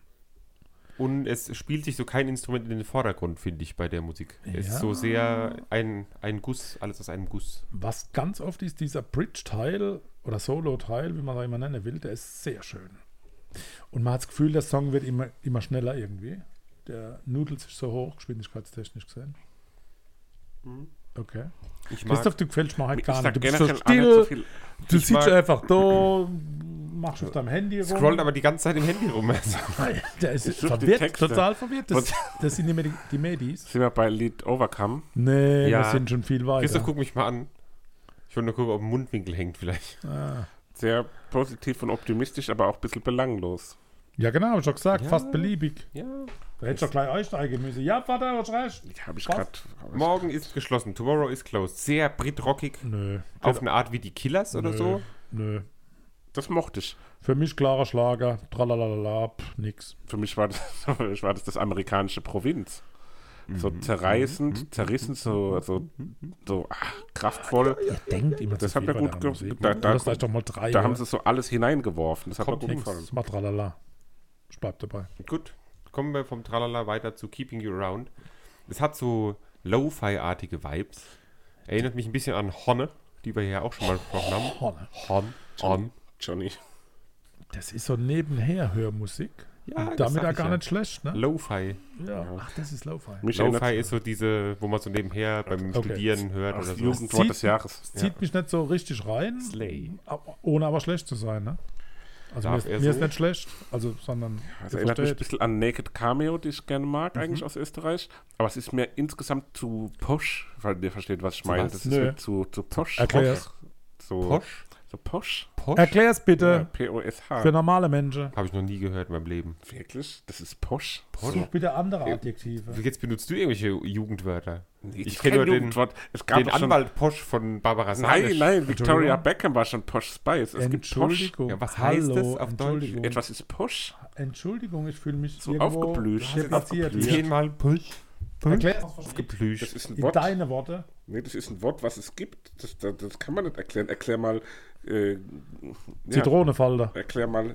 und es spielt sich so kein Instrument in den Vordergrund, finde ich, bei der Musik. Es Ja. ist so sehr ein Guss, alles aus einem Guss. Was ganz oft ist, dieser Bridge-Teil oder Solo-Teil, wie man es immer nennen will, der ist sehr schön. Und man hat das Gefühl, der Song wird immer schneller irgendwie. Der nudelt sich so hoch, geschwindigkeitstechnisch gesehen. Okay. Ich mag, Christoph, du gefällst mir halt Ich gar sag nicht. Du bist so generell auch nicht so still, viel. du Ich sitzt mag- einfach da, machst auf deinem Handy rum. scrollt aber die ganze Zeit im Handy rum. Der ist Ich such die verwirrt, Texte. total verwirrt. Das sind immer die Medis. Sind wir bei Lied Overcome? Nee, Ja. wir sind schon viel weiter. Christoph, guck mich mal an. Ich wollte nur gucken, ob ein Mundwinkel hängt vielleicht. Sehr positiv und optimistisch, aber auch ein bisschen belanglos. Ja, genau, hab ich schon gesagt, Ja. fast beliebig. Ja. Da hättest du doch gleich einsteigen müssen. Ja, Vater, hast recht. Ja, habe ich Was? gerade. Morgen ist geschlossen, tomorrow is closed. Sehr britrockig. Nö. Auf eine Art wie die Killers oder so. Nö. Das mochte ich. Für mich klarer Schlager. Tralalala, nix. Für mich war das, das amerikanische Provinz. So zerrissen, so kraftvoll. Ihr denkt immer Das zu hat viel mir bei gut der gefallen. Musik. Lasst euch doch mal drei. Da haben sie so alles hineingeworfen. Das hat mir Kommt gut nix. gefallen. Mal tralala. Ich bleib dabei. Gut, kommen wir vom Tralala weiter zu Keeping You Around. Es hat so Lo-Fi-artige Vibes. Erinnert mich ein bisschen an Honne, die wir hier auch schon mal besprochen haben. Hon. Johnny. Das ist so nebenher Hörmusik. Ja, Und das damit sag ja ich gar ja. nicht schlecht, ne? Lo-Fi. Ja. Ach, das ist Lo-Fi. Mich Lo-Fi erinnert ist so diese, wo man so nebenher beim Okay. Studieren hört das oder so. Jugendwort Zieht- des Jahres. Es zieht mich nicht so richtig rein. Slay. Ohne aber schlecht zu sein, ne? Also Darf mir er ist so? nicht schlecht, also, sondern Das ihr erinnert mich ein versteht. bisschen an Naked Cameo, die ich gerne mag, eigentlich aus Österreich. Aber es ist mir insgesamt zu posch, weil ihr versteht, was ich meine. was? Das ist Nö. mir zu posch. Erklär's. So Posch? So posch. Erklär's bitte P-O-S-H. für normale Menschen. Habe ich noch nie gehört in meinem Leben. Wirklich? Das ist posch? Such bitte andere Adjektive. Jetzt benutzt du irgendwelche Jugendwörter. Ich Ich kenne kenn nur nur den- Jugendwort. Es gab Den doch schon, Anwalt Posch von Barbara Salisch. Nein, Victoria Entschuldigung? Beckham war schon Posh Spice. Es gibt Posh. Entschuldigung. Ja, was heißt das auf Entschuldigung. Etwas ist Posh. Entschuldigung, ich fühle mich So irgendwo aufgeblüht. deplaziert. Aufgeblüht. Zehnmal Posch. Erklär Aufgeblüht. Das ist ein in Wort. deine Worte. Nee, das ist ein Wort, was es gibt. Das kann man nicht erklären. Erklär mal. Ja, Zitronenfalter. erklär mal.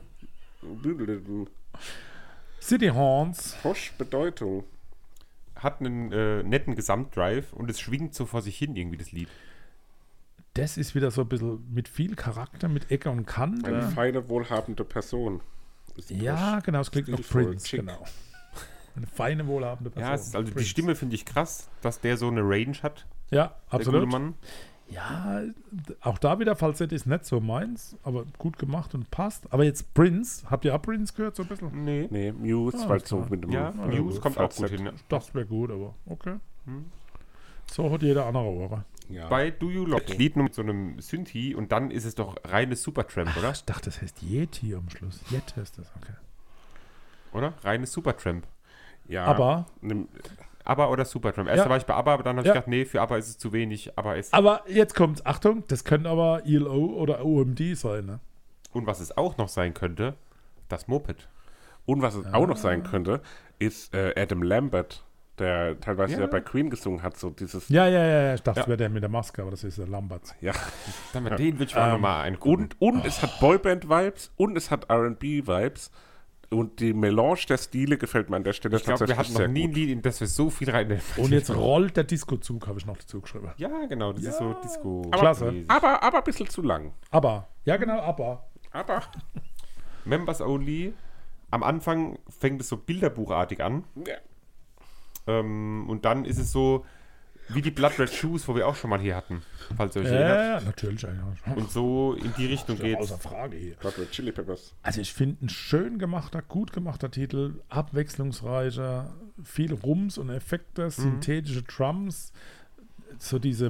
City Horns. Posh Bedeutung. Hat einen netten Gesamtdrive und es schwingt so vor sich hin irgendwie das Lied. Das ist wieder so ein bisschen mit viel Charakter, mit Ecke und Eine Kante. feine, wohlhabende Person. Ist Ja, genau, es klingt noch Stilvoll, Prince, chic. genau. Eine feine, wohlhabende Person. Ja, es ist also die Prince. Stimme finde ich krass, dass der so eine Range hat, Ja, der gute absolut. Mann. Ja, auch da wieder Falsette ist nicht so meins, aber gut gemacht und passt. Aber jetzt Prince, habt ihr auch Prince gehört so ein bisschen? Nee. Nee, Muse, Ah, weil so klar. mit dem Ja, Muse kommt auch gut hin. Ja. Ich dachte, es wäre gut, aber okay. So hat jeder andere Ohren. Ja. Bei Do You Love Lied nur mit so einem Synthi und dann ist es doch reines Supertramp, oder? Ich dachte, das heißt Yeti am Schluss. Yeti heißt das, okay. Oder? Reines Supertramp. Ja, Aber ABBA oder Supertramp. Erst Ja. war ich bei ABBA, aber dann habe ich gedacht, nee, für ABBA ist es zu wenig. Aber jetzt kommt's, Achtung, das können aber ELO oder OMD sein, ne? Und was es auch noch sein könnte, das Moped. Und was es auch noch sein könnte, ist Adam Lambert, der teilweise ja bei Queen gesungen hat, so dieses... Ja, ich dachte, es Ja. wäre der mit der Maske, aber das ist der Lambert. Ja. Den will ich auch nochmal angucken. Und es hat Boyband-Vibes und es hat R&B-Vibes. Und die Melange der Stile gefällt mir an der Stelle Ich glaube, wir hatten noch nie ein Lied, in das wir so viel rein... Und jetzt rollt der Disco-Zug, habe ich noch dazu geschrieben. Ja, genau, das ist so Disco. Klasse. Aber ein bisschen zu lang. Aber, ja genau, aber. Aber... Members Only. Am Anfang fängt es so bilderbuchartig an. Ja. Und dann ist es so wie die Blood Red Shoes, wo wir auch schon mal hier hatten. Falls ihr euch erinnert. Ja, natürlich. Ja. Und so in die Richtung geht's. Außer Frage hier. Blood Red Chili Peppers. Also ich finde ein schön gemachter, gut gemachter Titel, abwechslungsreicher, viel Rums und Effekte, synthetische Drums, so diese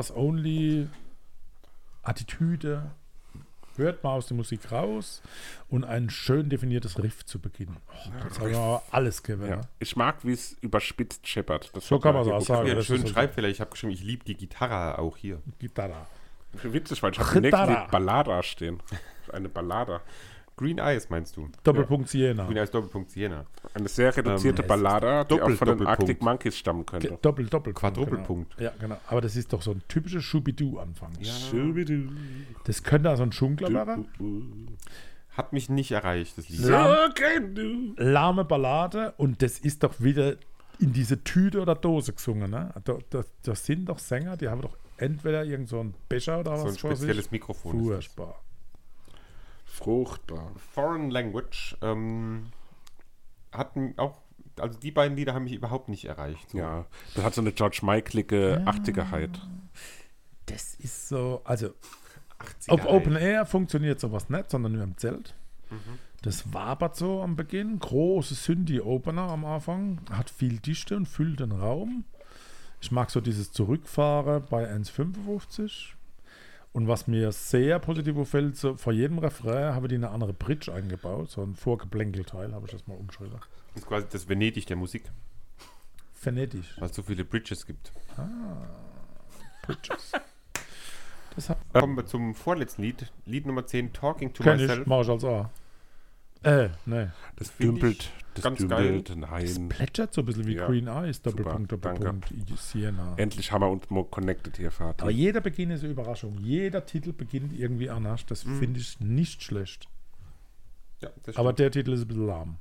Members-Only-Attitüde. Hört mal aus der Musik raus und ein schön definiertes Riff zu Beginn. Das haben wir alles gewählt. Ja. Ich mag, wie es überspitzt scheppert. Das So hat kann mir man es auch gut sagen. Ja, einen das schönen ist so- Schreibfehler. Ich habe geschrieben, ich liebe die Gitarre auch hier. Gitarre. Witzig, weil ich habe im nächsten Gitarre. Lied Ballada stehen. Eine Ballada. Green Eyes meinst du? Doppelpunkt Siena. Green Eyes Doppelpunkt Siena. Eine sehr reduzierte Ballada, die auch von den Doppelpunkt. Arctic Monkeys stammen könnte. Doppelpunkt. Quadruppelpunkt. Genau. Ja, genau. Aber das ist doch so ein typischer Schubidu-Anfang. Schubidu. Das könnte also ein Dschungler werden. Hat mich nicht erreicht, das Lied. Ja. So can do. Lahme Ballade und das ist doch wieder in diese Tüte oder Dose gesungen. Ne? Da sind doch Sänger, die haben doch entweder irgend so einen Becher oder So ein was vor spezielles sich. Mikrofon. ist das. Furchtbar. Fruchtbar. Foreign Language hatten auch, also die beiden Lieder haben mich überhaupt nicht erreicht. So. Ja, das hat so eine George Michaelige Achtigkeit. Das ist so, also 80er auf halt. Open Air funktioniert sowas nicht, sondern nur im Zelt. Das wabert so am Beginn. Große Synthi-Opener am Anfang. Hat viel Dichte und füllt den Raum. Ich mag so dieses Zurückfahren bei 1,55. Und was mir sehr positiv auffällt, so vor jedem Refrain habe die eine andere Bridge eingebaut. So ein Vorgeplänkelteil habe ich das mal umgeschrieben. Das ist quasi das Venedig der Musik, Venedig. weil es so viele Bridges gibt. Bridges. Das hat Kommen wir zum vorletzten Lied. Lied Nummer 10, Talking to kenn ich, Myself. mach ich als A. Nee. Das find dümpelt, ich das ganz dümpelt, Das nein. plätschert so ein bisschen wie Ja. Green Eyes. Doppelpunkt, Super, Doppelpunkt, Siena. Endlich haben wir uns mal connected hier, Vater. Aber jeder Beginn ist eine Überraschung. Jeder Titel beginnt irgendwie anders. Das finde ich nicht schlecht. Ja, das Aber stimmt. der Titel ist ein bisschen lahm.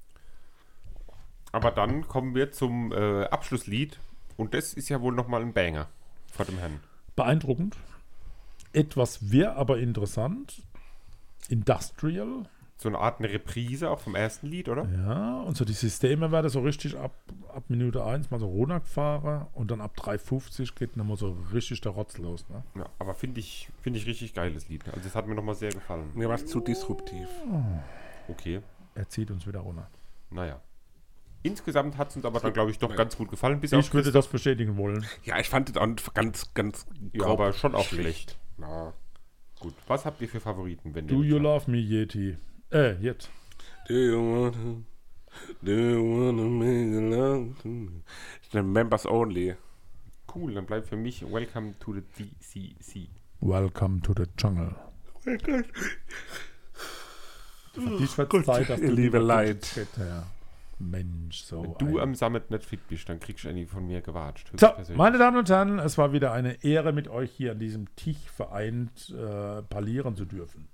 Aber dann kommen wir zum Abschlusslied. Und das ist ja wohl nochmal ein Banger vor dem Herrn. Beeindruckend. Etwas wirr, aber interessant. Industrial. So eine Art eine Reprise auch vom ersten Lied, oder? Ja, und so die Systeme werden so richtig ab Minute 1 mal so runtergefahren und dann ab 3,50 geht nochmal so richtig der Rotz los. Ne? Ja, aber finde ich richtig geiles Lied. Also das hat mir nochmal sehr gefallen. Mir war es zu disruptiv. Okay, Er zieht uns wieder runter. naja. Insgesamt hat es uns aber dann, glaube ich, doch ganz gut gefallen. Bis Ich auf würde das bestätigen wollen. Ja, ich fand es auch ganz Ja, grob aber schon auch schlecht. Ja. Gut. Was habt ihr für Favoriten, wenn Do ihr you love me, Yeti? Jetzt. Do you wanna make love to me? Ist eine Members Only. Cool, dann bleibt für mich Welcome to the DCC. Welcome to the jungle. Für dich wird Gott, Zeit, dass ihr du liebe lieber Leid. Konzentriert, Mensch, so. Wenn du ein- am Summit nicht fit bist, dann kriegst du eine von mir gewatscht. So, höchstpersönlich. meine Damen und Herren, es war wieder eine Ehre, mit euch hier an diesem Tisch vereint parlieren zu dürfen.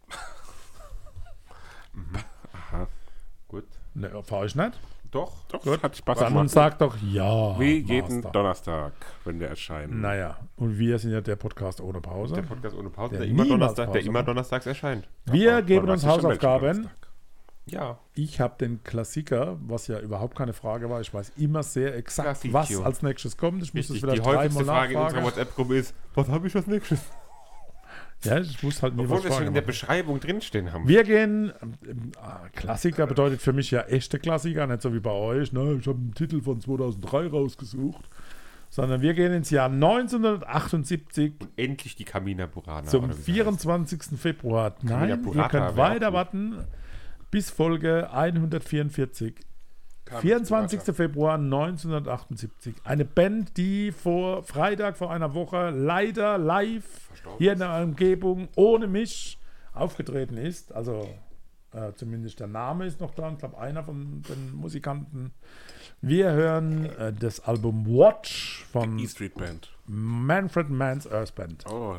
Gut. Ne, für euch nicht? Doch. Doch, Gut. hat Spaß Dann gemacht. sagt doch ja. Wie jeden Master. Donnerstag, wenn wir erscheinen. Naja, und wir sind ja der Podcast ohne Pause. Der Podcast ohne Pause, Der der immer, niemals Donnerstag, Pause der immer macht. donnerstags erscheint. Wir Aber geben man uns weiß nicht schon, welchen Hausaufgaben. Donnerstag. Ja. Ich habe den Klassiker, was ja überhaupt keine Frage war. Ich weiß immer sehr exakt, Klassik, was jo. als nächstes kommt. Ich muss Richtig. es vielleicht Die häufigste dreimal Frage in unserer nachfragen. WhatsApp-Gruppe ist, was habe ich als nächstes? Ja, ich muss halt mir Obwohl was wir schon in der fragen. Beschreibung drinstehen haben. Wir gehen, Klassiker bedeutet für mich ja echte Klassiker, nicht so wie bei euch, ne, ich habe einen Titel von 2003 rausgesucht, sondern wir gehen ins Jahr 1978 Endlich die Kamina Burana. zum oder wie sie 24. Februar. Nein, ihr Burrata könnt wäre auch weiter gut. warten bis Folge 144. 24. Februar 1978. Eine Band, die vor Freitag vor einer Woche leider live hier in der Umgebung ohne mich aufgetreten ist. Also zumindest der Name ist noch da. Ich glaube, einer von den Musikanten. Wir hören das Album Watch von E-Street Band. Manfred Mann's Earth Band. Oh,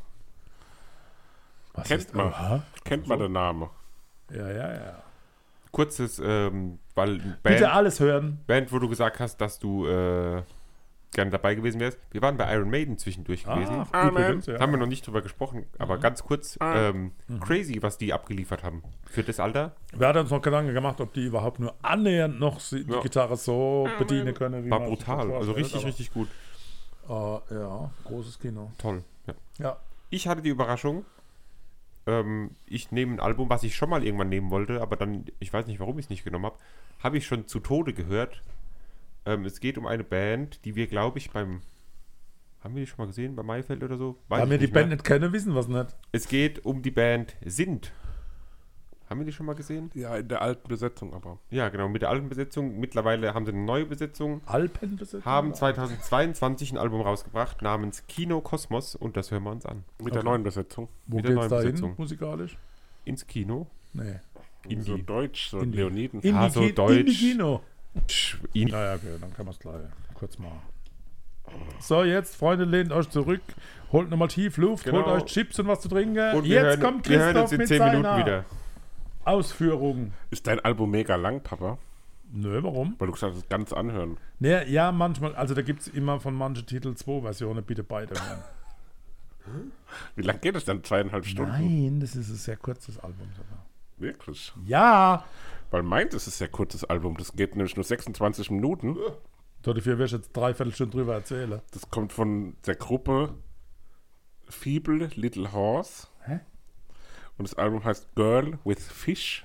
Was kennt ist- man. Oha. Kennt man den Namen. Ja. Kurzes, weil Bitte alles hören. Band, wo du gesagt hast, dass du gerne dabei gewesen wärst. Wir waren bei Iron Maiden zwischendurch gewesen. Ach, übrigens, Da ja. haben wir noch nicht drüber gesprochen, aber ganz kurz, crazy, was die abgeliefert haben. Für das Alter. Wir hatten uns noch Gedanken gemacht, ob die überhaupt nur annähernd noch die Gitarre so bedienen können. Wie War man sich das brutal. Also vorstellt, richtig gut. aber, ja, großes Kino. Toll. Ja. Ja. Ich hatte die Überraschung, ich nehme ein Album, was ich schon mal irgendwann nehmen wollte, aber dann, ich weiß nicht, warum ich es nicht genommen habe, habe ich schon zu Tode gehört. Es geht um eine Band, die wir, glaube ich, haben wir die schon mal gesehen, bei Maifeld oder so? Weiß Da ich wir die nicht mehr. Band nicht kennen, wissen wir es nicht. Es geht um die Band Sind. Haben wir die schon mal gesehen? Ja, in der alten Besetzung aber. Ja, genau, mit der alten Besetzung. Mittlerweile haben sie eine neue Besetzung. Alpenbesetzung? Haben 2022 ein Album rausgebracht namens Kino Kosmos und das hören wir uns an. Mit der neuen Besetzung. Wo mit der geht's neuen da hin, Besetzung. musikalisch? Ins Kino. Nee. So Indie. Deutsch, so Indie. Leoniden. so Deutsch. Indie-Kino. Indie. Naja, okay, dann kann man es gleich kurz mal. So, jetzt, Freunde, lehnt euch zurück. Holt nochmal tief Luft, Genau. holt euch Chips und was zu trinken. Und wir Jetzt hören, kommt wir hören Christoph uns in mit 10 Minuten seiner wieder. Ausführung. Ist dein Album mega lang, Papa? Nö, warum? Weil du gesagt hast, ganz anhören. Nee, ja, manchmal, also da gibt es immer von manchen Titeln 2 Versionen, bitte beide hören. Wie lang geht es dann? 2,5 Stunden? Nein, das ist ein sehr kurzes Album sogar. Wirklich? Ja! Weil meins ist ein sehr kurzes Album. Das geht nämlich nur 26 Minuten. Dafür wirst du jetzt 3/4 Stunden drüber erzählen. Das kommt von der Gruppe Feeble Little Horse. Hä? Und das Album heißt Girl with Fish.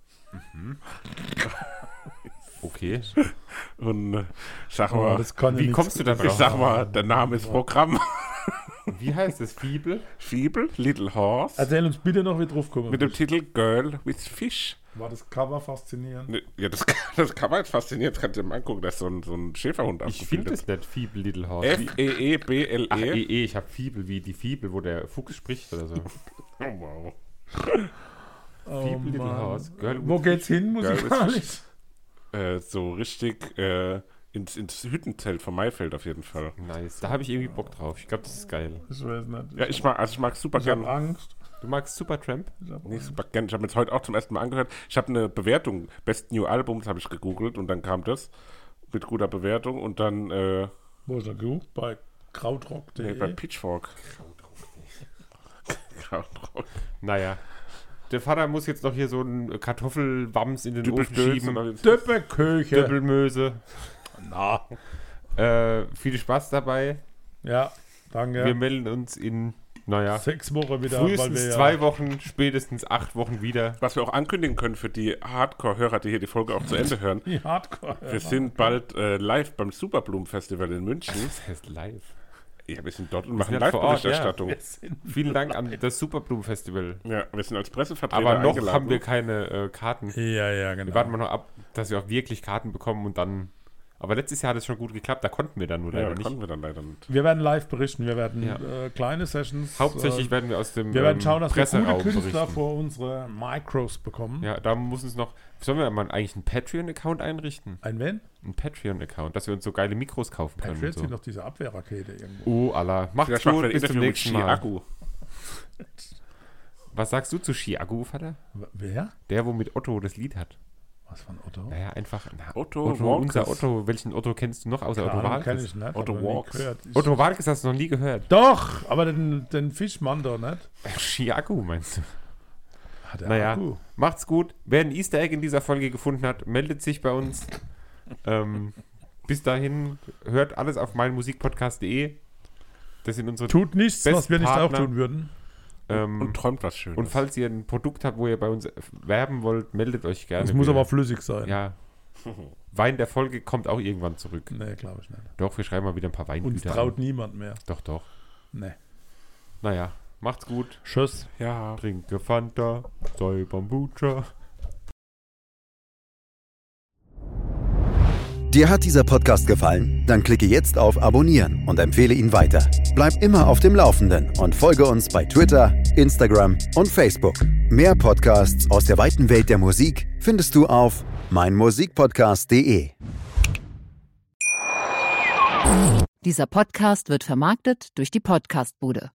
Okay. Und sag Oh, mal, das kann ja Wie nichts- kommst du da ich drauf? sag mal, der Name ist Programm. Wie heißt es? Fibel? Feeble Little Horse. Erzähl uns bitte noch, wie drauf kommen. Mit dem Titel Girl with Fish. War das Cover faszinierend? Ne, ja, das kann man jetzt fasziniert. Das kannst du dir mal angucken. Da ist so ein Schäferhund Ich finde es nicht Fibel Little Horse. Ach, F-E-E-B-L-E. ich habe Fibel wie die Fibel, wo der Fuchs spricht oder so. Oh, wow. Fibel Little Mann. Horse. Girl Wo with geht's hin Girl with musikalisch? So richtig ins Hüttenzelt von Maifeld auf jeden Fall. Nice. Da habe ich irgendwie Bock drauf. Ich glaube, das ist geil. Ich weiß nicht. Ja, ich mag super Ich hab gern. Angst. Du magst Supertramp? Nee, super gern. Ich habe mir das heute auch zum ersten Mal angehört. Ich habe eine Bewertung, Best New Albums habe ich gegoogelt und dann kam das mit guter Bewertung und dann Wo ist er geguckt? Bei krautrock.de. bei Pitchfork. Krautrock. Naja. Der Vater muss jetzt noch hier so einen Kartoffelwams in den Ofen schieben. Döppeköche. Döppelmöse. Na. Viel Spaß dabei. Ja, danke. Wir melden uns in, naja, 6 Wochen wieder. frühestens 2 Wochen, spätestens 8 Wochen wieder. Was wir auch ankündigen können für die Hardcore-Hörer, die hier die Folge auch zu Ende hören. Die Hardcore. Wir sind bald live beim Superblumen-Festival in München. Das heißt live. Ja, wir sind dort und machen sind vor Ort, Live-Berichterstattung. Vielen Dank an das Superblumen-Festival. Ja, wir sind als Pressevertreter Aber noch eingeladen. haben wir keine Karten. Ja, genau. Wir warten mal noch ab, dass wir auch wirklich Karten bekommen und dann. Aber letztes Jahr hat es schon gut geklappt, da konnten wir dann nur Ja, leider da nicht. konnten wir dann leider nicht. Wir werden live berichten. Wir werden Ja. kleine Sessions. Hauptsächlich werden wir aus dem wir werden schauen, dass wir gute Presseraum Künstler berichten. vor unsere Micros bekommen. Ja, da muss uns noch. Sollen wir mal eigentlich einen Patreon-Account einrichten? Ein wen? Einen Patreon-Account, dass wir uns so geile Mikros kaufen können. Patriots Und sind so. doch diese Abwehrrakete irgendwo. Oh, Allah. Macht's Vielleicht machen wir gut, ein bis zum Interview mit nächsten Mal. Chiagu. Was sagst du zu Chiagu, Vater? Wer? Der, wo mit Otto das Lied hat. Was von Otto? Naja, einfach. Na, Otto unser Walkes. Otto. Welchen Otto kennst du noch außer Otto Keine Ahnung, kenn Walkes? ich nicht. Otto hab noch nie Walks. gehört. Otto Walkes hast du noch nie gehört. Doch, aber den Fischmann doch nicht. Chiagu meinst du? Hat er Naja, Akku? macht's gut. Wer ein Easter Egg in dieser Folge gefunden hat, meldet sich bei uns. Bis dahin, hört alles auf meinmusikpodcast.de. Das sind unsere. Tut nichts, was wir nicht auch Bestpartner. tun würden. Und träumt was Schönes. Und falls ihr ein Produkt habt, wo ihr bei uns werben wollt, meldet euch gerne. Es muss Wir- aber flüssig sein. Ja. Wein der Folge kommt auch irgendwann zurück. Nee, glaube ich nicht. Doch, wir schreiben mal wieder ein paar Uns Weingüter traut an. niemand mehr. Doch, doch. Nee. Naja, macht's gut. Tschüss. ja. Trinke Fanta, sei Bambucha. Dir hat dieser Podcast gefallen? Dann klicke jetzt auf Abonnieren und empfehle ihn weiter. Bleib immer auf dem Laufenden und folge uns bei Twitter, Instagram und Facebook. Mehr Podcasts aus der weiten Welt der Musik findest du auf meinmusikpodcast.de. Dieser Podcast wird vermarktet durch die Podcastbude.